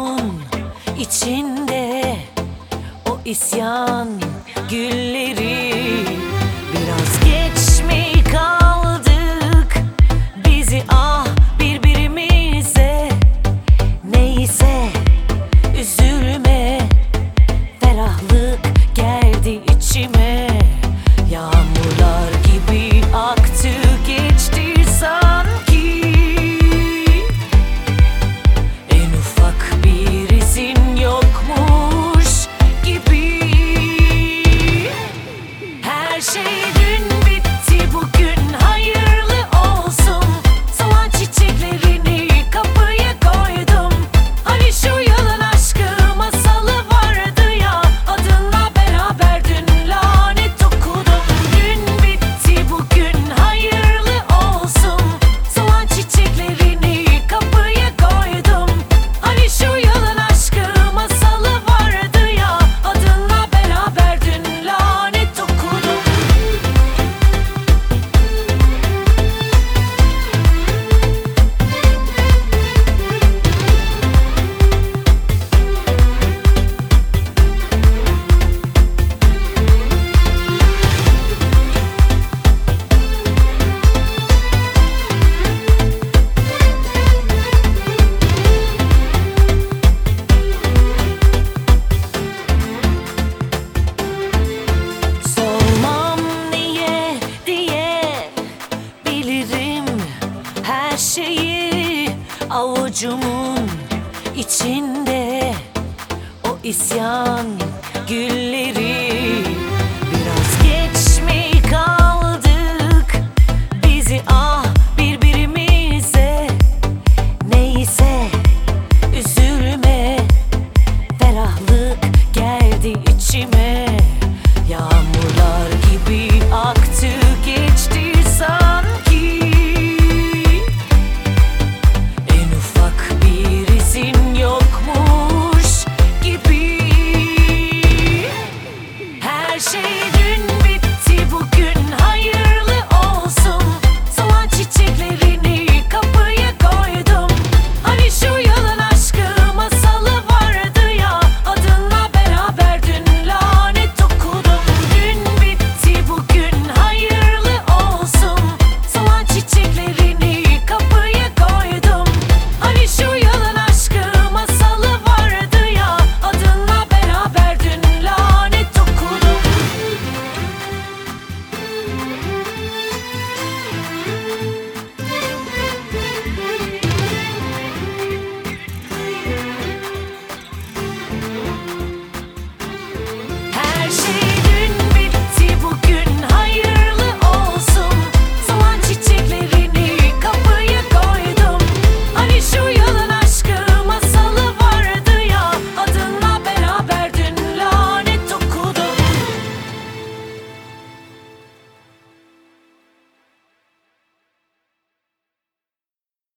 Avucumun içinde o isyan gülleri. Biraz geç mi kaldık bizi birbirimize? Neyse üzülme, ferahlık geldi içime. Yağmurlar gibi aktı geçti sanki. En ufak bir izin yokmuş gibi. Her şey dün bitti, bugün hayırlı olsun. Soğan çiçeklerini kapıya koydum. Hani şu yılın aşkı masalı vardı ya, adınla beraber dün lanet okudum. Dün bitti, bugün hayırlı olsun. Soğan çiçeklerini kapıya koydum. Hani şu yılın aşkı masalı vardı ya, adınla beraber dün lanet okudum. Sormam niye diye, bilirim her şeyi. Avucumun içinde o isyan gülleri.